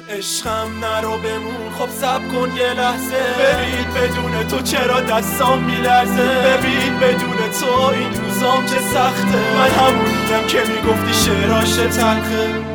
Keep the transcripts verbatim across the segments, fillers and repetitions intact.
عشقم نرو بمون، خب صبر کن یه لحظه. ببین بدون تو چرا دستام میلرزه. ببین بدون تو این روزام چه سخته. من همونیم که میگفتی شعراش تلخه.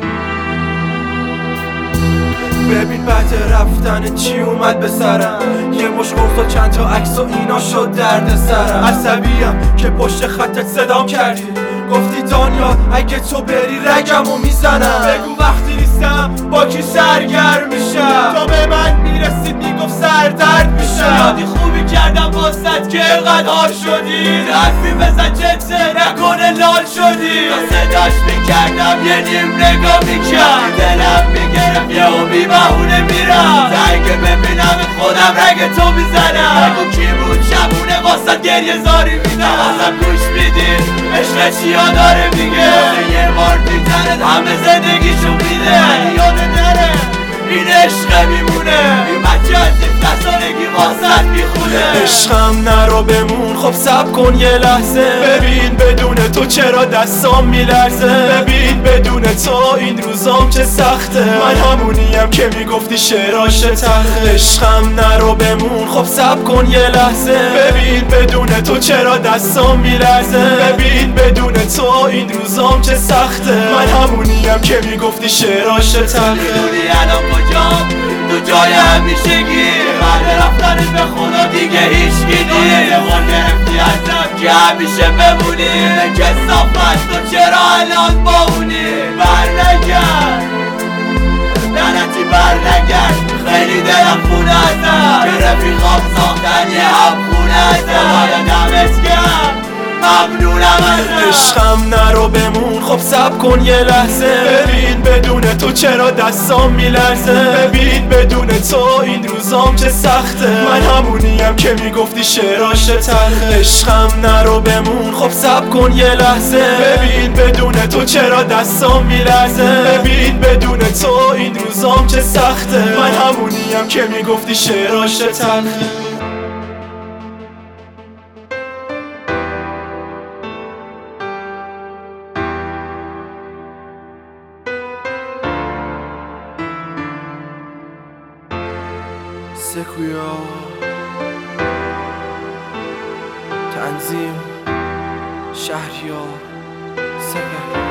ببین بعد رفتن چی اومد به سرم. یه مش قرص و چند تا عکس و اینا شد درد سرم. عصبیم که پشت خطت صدام کردی، گفتی دانیا اگه تو بری رگمو میزنم. بگو وقتی نیستم با کی سرگرم میشم. تا به من میرسید میگفت سردرد میشم. یادی خوبی کردم واسط که اینقدر حال شدی. حرفی بزن جنسه نکنه لال شدی. تا صداش میکردم یه نیم نگاه میکرد. دلم میگرفت یه و بی بهونه میرم. اگه ببینم خودم رگ تو میزنم. بگو کی بود شبونه واسط گریه زاری میدم. واسط گوش میدی عشق چیا داره میگه. یه بار میزنه همه زندگیشو میده. ولی یاده نره این عشق میمونه. این بچه از سیزده سالگی واسط میخونه. عشقم نرو بمون، خب صبر کن یه لحظه. ببین بدون تو چرا دستام میلرزه. ببین بدون تو این روزام چه سخته. من همونیم که میگفتی شعراش تلخه. عشقم نرو بمون، خب صبر کن یه لحظه. ببین بدون تو چرا دستام میلرزه. ببین بدون تو این روزام چه سخته. من همونیم که میگفتی شعراش تلخه. میدونی الان کجام؟ تو جای همیشگی. بعد رفتنت به خدا دیگه هیچکی نیست. دوبار گرفتی ازم که همیشه بمونی. که صافت تو چرا الان با اونی؟ بر نگرد لعنتی بر نگرد. خیلی دلم خونه ازم که رفیقام ساختن یه هم خونه ازم. باید دمت گرد ممنونم ازم. عشقم نرو بمون، خب صبر کن یه لحظه. ببین بدون تو چرا دستام میلرزه. ببین بدون تو این روزام چه سخته. من همونیم که میگفتی شعراش تلخه. عشقم نرو بمون، خب صبر کن یه لحظه. ببین بدون تو چرا دستام میلرزه. ببین بدون تو این روزام چه سخته. من همونیم که میگفتی شعراش تلخه. سکویا تنظیم شهریار سپهری.